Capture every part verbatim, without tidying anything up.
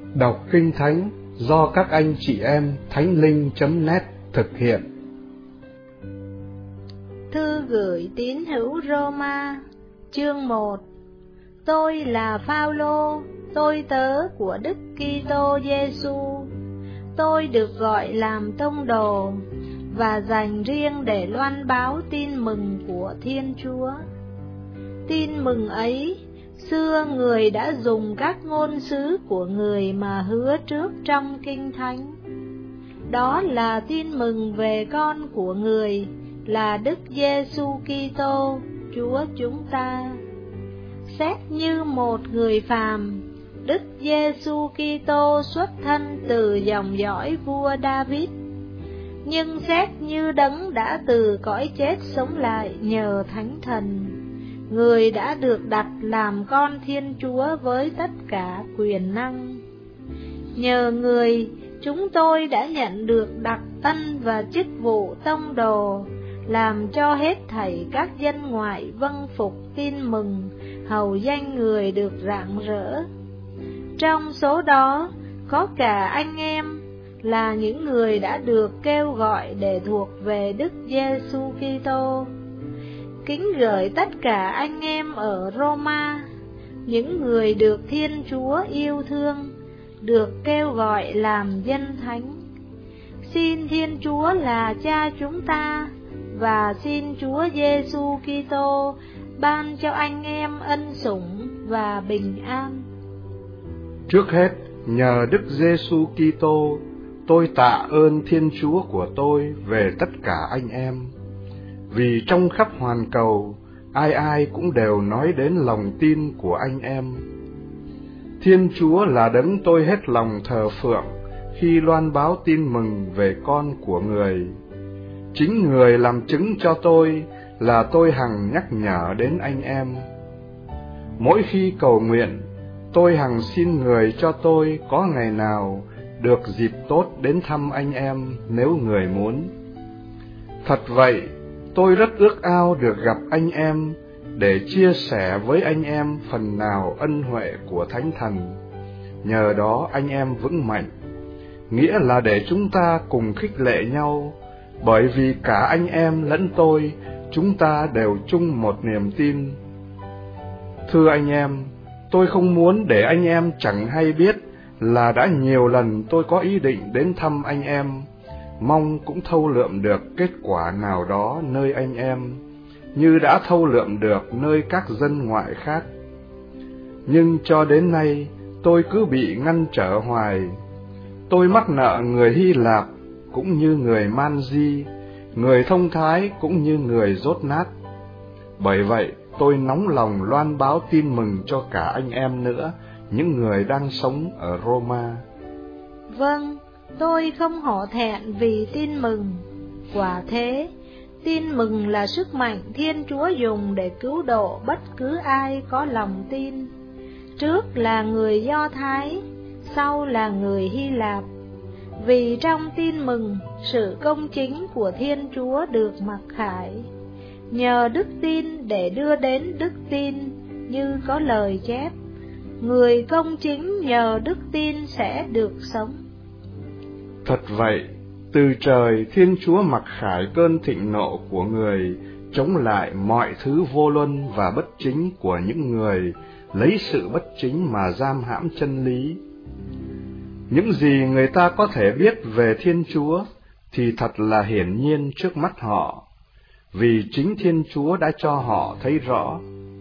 Đọc Kinh Thánh do các anh chị em thánh linh chấm net thực hiện. Thư gửi tín hữu Roma, chương một. Tôi là Phao-lô, tôi tớ của Đức Kitô Giêsu. Tôi được gọi làm tông đồ và dành riêng để loan báo tin mừng của Thiên Chúa. Tin mừng ấy, xưa người đã dùng các ngôn sứ của người mà hứa trước trong Kinh Thánh. Đó là tin mừng về con của người, là Đức Giêsu Kitô, Chúa chúng ta. Xét như một người phàm, Đức Giêsu Kitô xuất thân từ dòng dõi vua David, nhưng xét như đấng đã từ cõi chết sống lại nhờ Thánh Thần, người đã được đặt làm con Thiên Chúa với tất cả quyền năng. Nhờ người, chúng tôi đã nhận được đặc ân và chức vụ tông đồ, làm cho hết thảy các dân ngoại vâng phục tin mừng, hầu danh người được rạng rỡ. Trong số đó, có cả anh em, là những người đã được kêu gọi để thuộc về Đức Giêsu Kitô. Kính gửi tất cả anh em ở Roma, những người được Thiên Chúa yêu thương, được kêu gọi làm dân thánh. Xin Thiên Chúa là Cha chúng ta, và xin Chúa Giêsu Kitô ban cho anh em ân sủng và bình an. Trước hết, nhờ Đức Giêsu Kitô, tôi tạ ơn Thiên Chúa của tôi về tất cả anh em. Vì trong khắp hoàn cầu, ai ai cũng đều nói đến lòng tin của anh em. Thiên Chúa là đấng tôi hết lòng thờ phượng khi loan báo tin mừng về con của người. Chính người làm chứng cho tôi là tôi hằng nhắc nhở đến anh em. Mỗi khi cầu nguyện, tôi hằng xin người cho tôi có ngày nào được dịp tốt đến thăm anh em nếu người muốn. Thật vậy, tôi rất ước ao được gặp anh em để chia sẻ với anh em phần nào ân huệ của Thánh Thần. Nhờ đó anh em vững mạnh, nghĩa là để chúng ta cùng khích lệ nhau, bởi vì cả anh em lẫn tôi, chúng ta đều chung một niềm tin. Thưa anh em, tôi không muốn để anh em chẳng hay biết là đã nhiều lần tôi có ý định đến thăm anh em, mong cũng thâu lượm được kết quả nào đó nơi anh em, như đã thâu lượm được nơi các dân ngoại khác. Nhưng cho đến nay, tôi cứ bị ngăn trở hoài. Tôi mắc nợ người Hy Lạp cũng như người Man Di, người thông thái cũng như người dốt nát. Bởi vậy, tôi nóng lòng loan báo tin mừng cho cả anh em nữa, những người đang sống ở Roma. Vâng, tôi không hổ thẹn vì tin mừng. Quả thế, tin mừng là sức mạnh Thiên Chúa dùng để cứu độ bất cứ ai có lòng tin. Trước là người Do Thái, sau là người Hy Lạp. Vì trong tin mừng, sự công chính của Thiên Chúa được mặc khải. Nhờ đức tin để đưa đến đức tin, như có lời chép, người công chính nhờ đức tin sẽ được sống. Thật vậy, từ trời Thiên Chúa mặc khải cơn thịnh nộ của người, chống lại mọi thứ vô luân và bất chính của những người lấy sự bất chính mà giam hãm chân lý. Những gì người ta có thể biết về Thiên Chúa thì thật là hiển nhiên trước mắt họ, vì chính Thiên Chúa đã cho họ thấy rõ.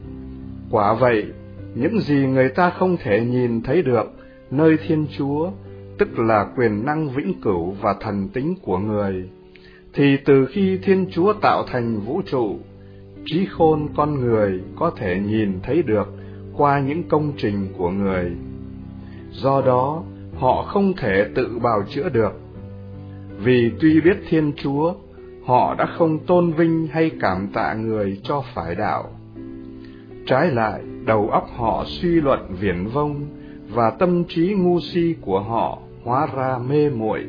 Quả vậy, những gì người ta không thể nhìn thấy được nơi Thiên Chúa, tức là quyền năng vĩnh cửu và thần tính của người, thì từ khi Thiên Chúa tạo thành vũ trụ, trí khôn con người có thể nhìn thấy được qua những công trình của người. Do đó, họ không thể tự bào chữa được, vì tuy biết Thiên Chúa, họ đã không tôn vinh hay cảm tạ người cho phải đạo. Trái lại, đầu óc họ suy luận viển vông, và tâm trí ngu si của họ hóa ra mê muội.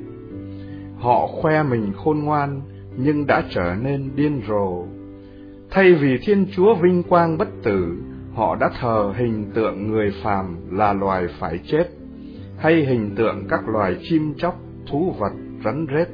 Họ khoe mình khôn ngoan, nhưng đã trở nên điên rồ. Thay vì Thiên Chúa vinh quang bất tử, họ đã thờ hình tượng người phàm là loài phải chết, hay hình tượng các loài chim chóc, thú vật, rắn rết.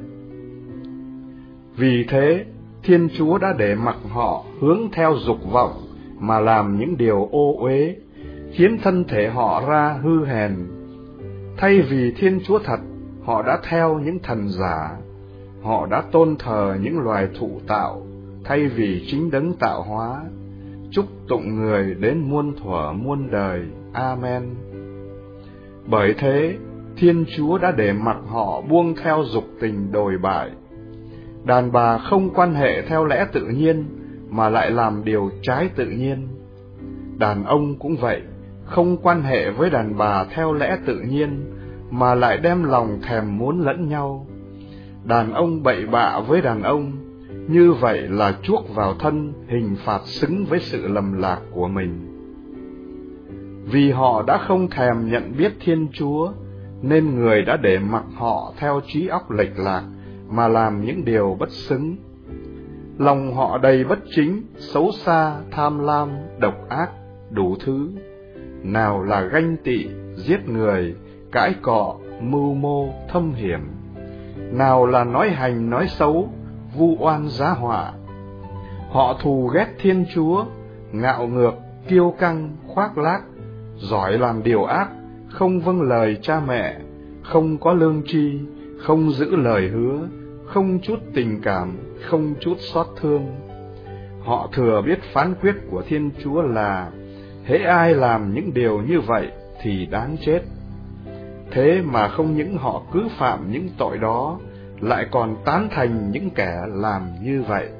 Vì thế, Thiên Chúa đã để mặc họ hướng theo dục vọng mà làm những điều ô uế, khiến thân thể họ ra hư hèn. Thay vì Thiên Chúa thật, họ đã theo những thần giả. Họ đã tôn thờ những loài thụ tạo, thay vì chính đấng tạo hóa. Chúc tụng người đến muôn thuở muôn đời. Amen. Bởi thế, Thiên Chúa đã để mặc họ buông theo dục tình đồi bại. Đàn bà không quan hệ theo lẽ tự nhiên, mà lại làm điều trái tự nhiên. Đàn ông cũng vậy, không quan hệ với đàn bà theo lẽ tự nhiên, mà lại đem lòng thèm muốn lẫn nhau. Đàn ông bậy bạ với đàn ông, như vậy là chuốc vào thân hình phạt xứng với sự lầm lạc của mình. Vì họ đã không thèm nhận biết Thiên Chúa, nên người đã để mặc họ theo trí óc lệch lạc, mà làm những điều bất xứng. Lòng họ đầy bất chính, xấu xa, tham lam, độc ác, đủ thứ. Nào là ganh tị, giết người, cãi cọ, mưu mô, thâm hiểm. Nào là nói hành nói xấu, vu oan giá họa. Họ thù ghét Thiên Chúa, ngạo ngược, kiêu căng, khoác lác, giỏi làm điều ác, không vâng lời cha mẹ, không có lương tri, không giữ lời hứa, không chút tình cảm, không chút xót thương. Họ thừa biết phán quyết của Thiên Chúa là hễ ai làm những điều như vậy thì đáng chết. Thế mà không những họ cứ phạm những tội đó, lại còn tán thành những kẻ làm như vậy.